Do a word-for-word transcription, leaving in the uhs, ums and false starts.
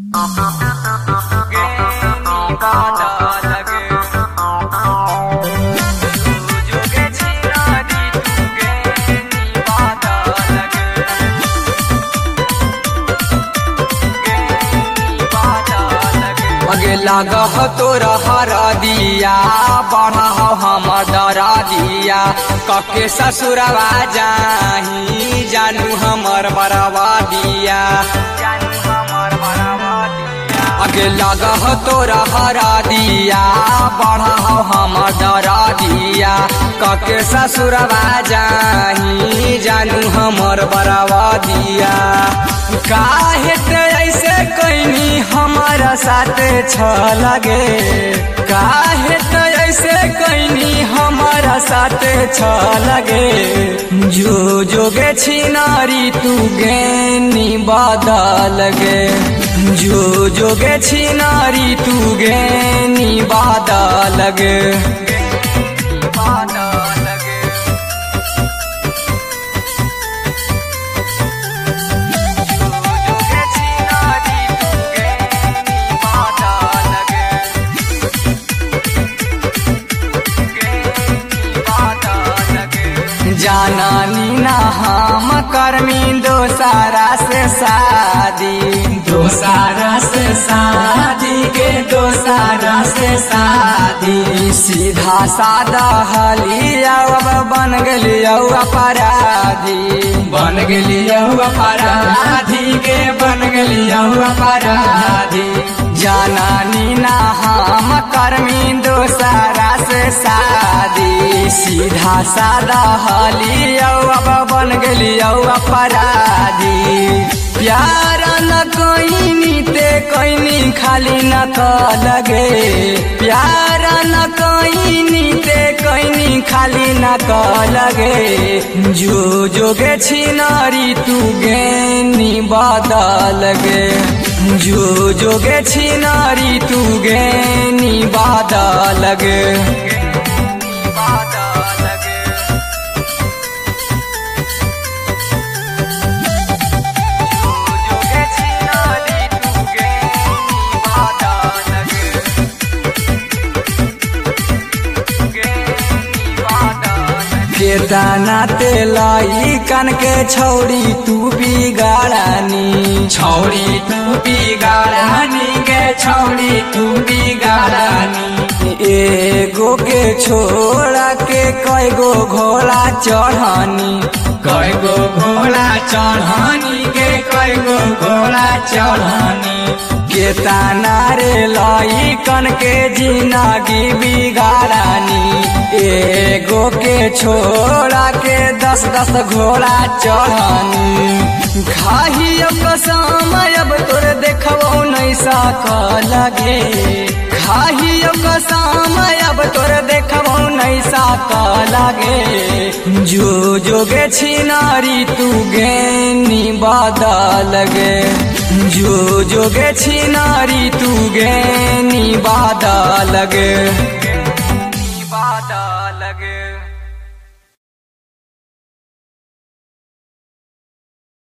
लागह तोरा हरा दिया बढ़ा हम दरा दिया कके ससुरवा जाही जानू हमर बरवा दिया जानू हमर बरवा दिया अगे लागह तोरा हरा दिया बढ़ा हम दरा दिया कके ससुरवा जाही जानू हमर बरवा दिया काहे ते ऐसे कैनी हमारा साथे छ लगे काहे ते ऐसे कैनी हमारा साथे छ लगे जो जोगे छिनारी तू गेनी बादल गे जो जोगे छिनारी तू गेनी बादल गे जाना नीना हम करमी दोसारा से शादी दोसारा से शादी के दोसारा से शादी सीधा सादा हलिया अब बन गलिया अपराधी बन गलिया अपराधी के बन गलिया अपराधी जाना नीना हम करमी दोसारा से शादी सीधा सादा हलिया अब बन गलिया अपराधी प्यार न कोई ते कोई खाली न क लगे प्यार न कोई ते कोई खाली न क लगे जो जोगे छिनारी तू गेनी बादल गे जो जोगे छिनारी तू गेनी बादल गे केतना तेलाई कन के छौड़ी तू बिगाड़ानी छौड़ी तू बिगाड़ानी के छौड़ी तू बिगाड़ानी एगो के छोड़ा के कई गो घोड़ा चढ़ानी कई गो घोड़ा चढ़ानी के कई गो घोड़ा चढ़ानी केतना रे लाई कन के जिंदगी बिगाड़ानी एगो के छोड़ा के दस दस घोड़ा चढ़ानी खाही कसम अब तोर देखबो नहीं सक लगे खाही कसम अब तोर देखबो नहीं सक लगे जो जोगे छिनारी तू गेनी बादल गे जो जोगे छिनारी तू गेनी बादल गे।